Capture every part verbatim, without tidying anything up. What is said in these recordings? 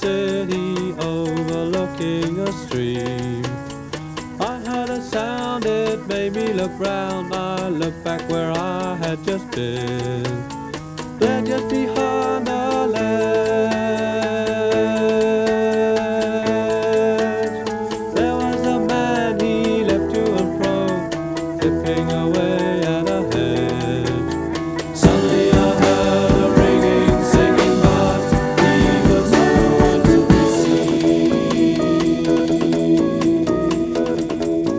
city overlooking a stream. I heard a sound, it made me look round. I looked back where I had just been. There just behind the ledge, there was a man, he leapt to and fro, flipping away at a hedge. Suddenly I heard a ringing, singing, but he was nowhere to be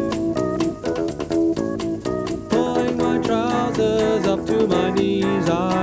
seen. Pulling my trousers up to my knees, I